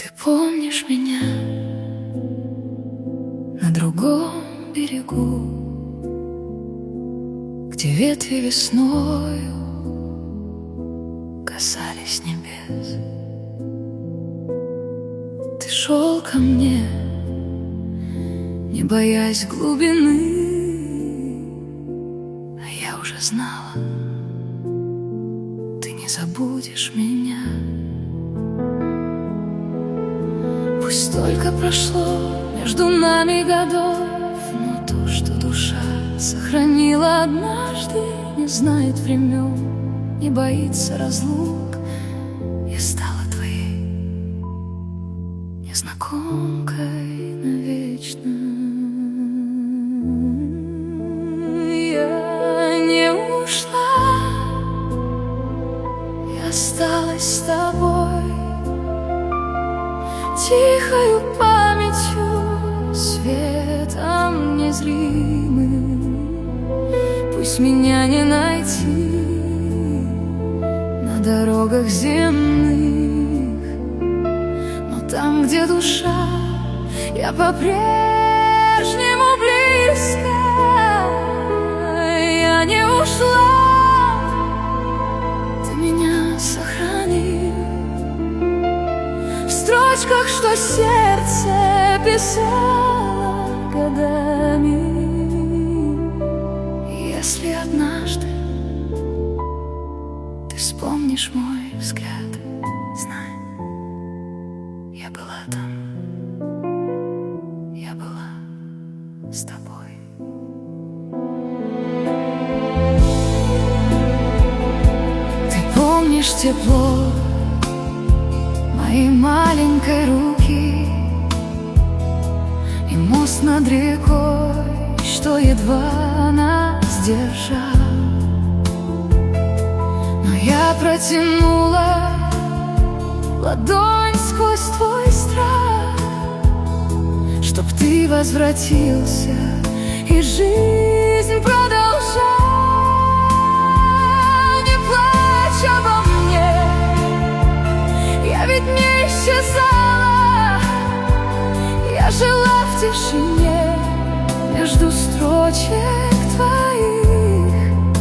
Ты помнишь меня на другом берегу, где ветви весною касались небес? Ты шел ко мне, не боясь глубины, а я уже знала, ты не забудешь меня. Пусть столько прошло между нами годов, но то, что душа сохранила однажды, не знает времен, не боится разлук. Я стала твоей незнакомкой навечно. Я не ушла, я осталась с тобой, тихою памятью, светом незримым. Пусть меня не найти на дорогах земных, но там, где душа, я по-прежнему близко. Я не ушла, ты меня сохранил в строчках, что сердце писало годами. Если однажды ты вспомнишь мой взгляд, знай, я была там, я была с тобой. Ты помнишь тепло моей маленькой руки и мост над рекой, что едва нас держал. Но я протянула ладонь сквозь твой страх, чтоб ты возвратился и жизнь продолжал. Не плачь обо мне, я ведь не исчезала, я жила в тишине между строчек твоих.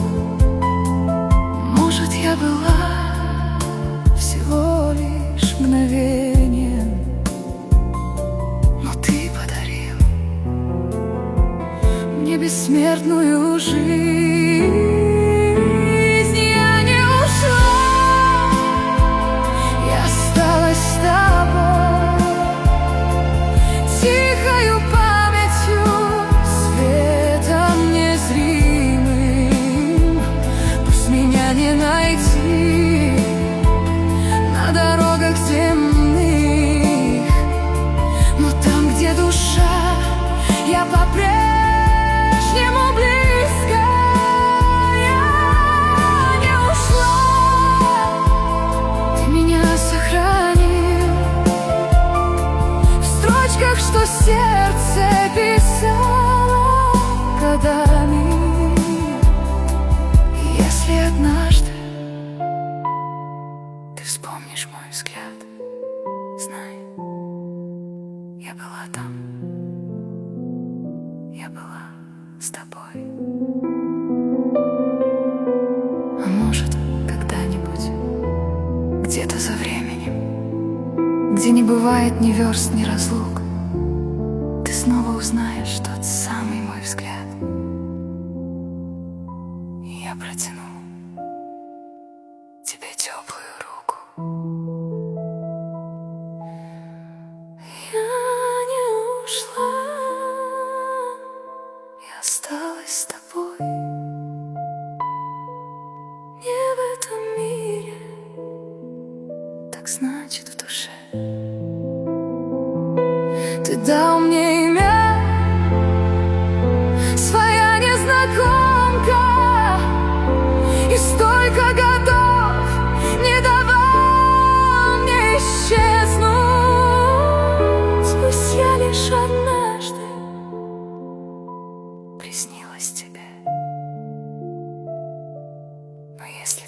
Может, я была всего лишь мгновением, но ты подарил мне бессмертную жизнь. Я не ушла, я осталась с тобой, тихою памятью, светом незримым. Пусть меня не найти на дорогах земных, но там, где душа, я по-прежнему близко. Я не ушла, ты меня сохранил в строчках, что сердце писало годами. Если однажды ты вспомнишь мой взгляд, знай, я была там, я была с тобой. А может, когда-нибудь, где-то за временем, где не бывает ни верст, ни разлук, ты снова узнаешь тот самый мой взгляд, и я протяну тебе теплую руку. Я не ушла, я осталась с тобой. Не в этом мире, так значит в душе. Ты дал мне имя, своя незнакомка, и столько годов не давал мне исчезнуть. Пусть я лишь однажды приснилась тебе, но если